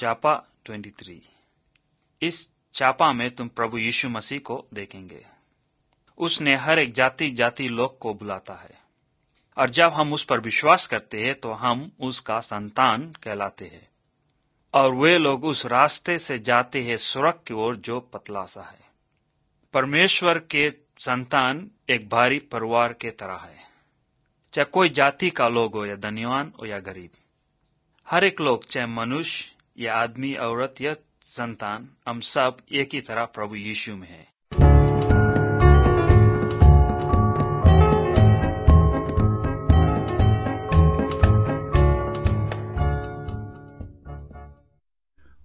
चापा 23। इस चापा में तुम प्रभु यीशु मसीह को देखेंगे। उसने हर एक जाति लोग को बुलाता है, और जब हम उस पर विश्वास करते हैं तो हम उसका संतान कहलाते हैं। और वे लोग उस रास्ते से जाते हैं स्वर्ग की ओर जो पतला सा है। परमेश्वर के संतान एक भारी परिवार के तरह है, चाहे कोई जाति का लोग हो या धनवान हो या गरीब। हर एक लोग, चाहे मनुष्य या आदमी, औरत या संतान, हम सब एक ही तरह प्रभु यीशु में है।